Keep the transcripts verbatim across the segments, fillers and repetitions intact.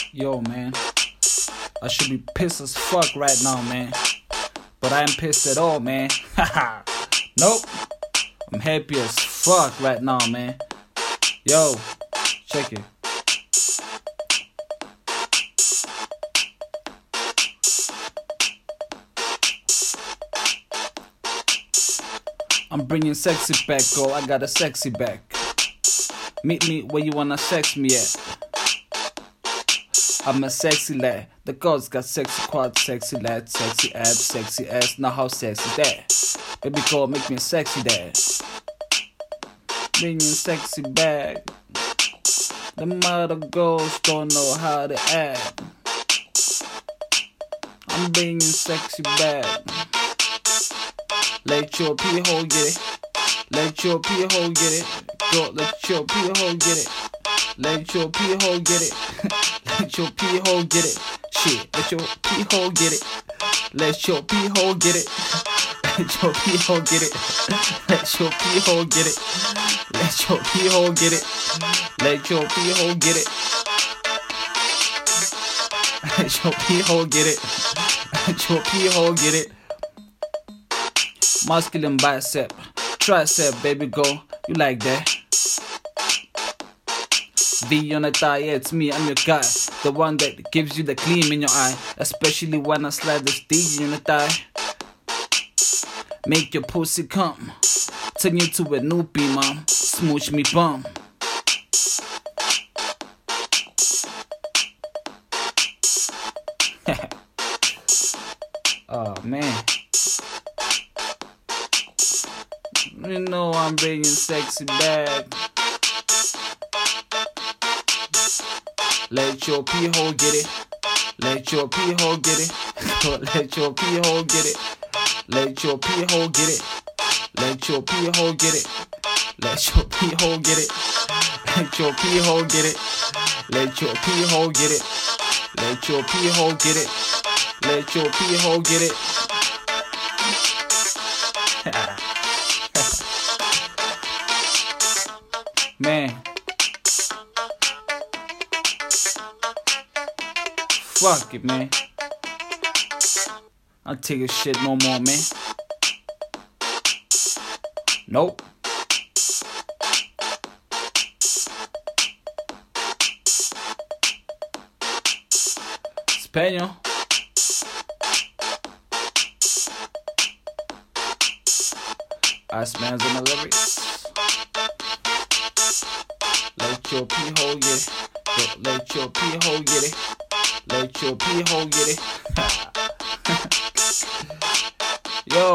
Yo, man, I should be pissed as fuck right now, man. But I ain't pissed at all, man. Haha. Nope. I'm happy as fuck right now, man. Yo, check it. I'm bringing sexy back, girl. I got a sexy back. Meet me where you wanna sex me at. I'm a sexy lad. The girls got sexy quad, sexy lad, sexy abs, sexy ass. Now how sexy that? Baby girl, make me a sexy dad. Bringing sexy back. The mother girls don't know how to act. I'm bringing sexy back. Let your pee hole get it. Let your pee hole get it. Go, let your pee hole get it. Let your pee hole get it. Let your pee hole get it. Shit, let your pee hole get it. Let your pee hole get it. Let your pee hole get it. Let your pee hole get it. Let your pee hole get it. Let your pee hole get it. Let your pee hole get it. Let your pee hole get it. Masculine bicep, tricep, baby girl, you like that? V on the thigh, yeah, it's me, I'm your guy. The one that gives you the gleam in your eye. Especially when I slide this D on the thigh. Make your pussy come. Turn you to a noopy, mom. Smooch me bum. Oh, man. You know I'm bringing sexy back. Let your pee hole get it. Let your pee hole get it. Let your pee hole get it. Let your pee hole get it. Let your pee hole get it. Let your pee hole get it. Let your pee hole get it. Let your pee hole get it. Let your pee hole get it. Let your pee hole get it. Man, fuck it, man. I'll take a shit no more, man. Nope. Espanol. Ice man's on the lyrics. Let your pee hole get it. Let your pee hole get it. Let your pee hole get it. Yo,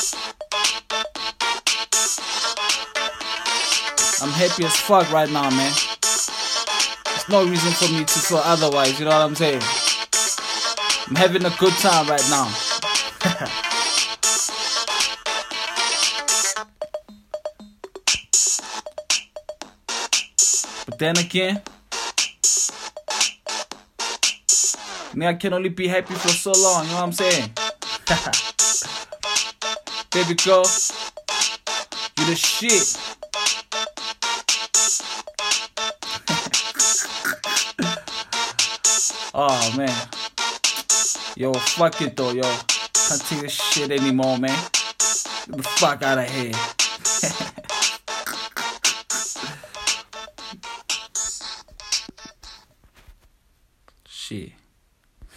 I'm happy as fuck right now, man. There's no reason for me to feel otherwise, you know what I'm saying? I'm having a good time right now. But then again, me, I can only be happy for so long, you know what I'm saying? Baby girl, you the shit. Oh man. Yo, fuck it though, yo. Can't take this shit anymore, man. Get the fuck out of here. Shit.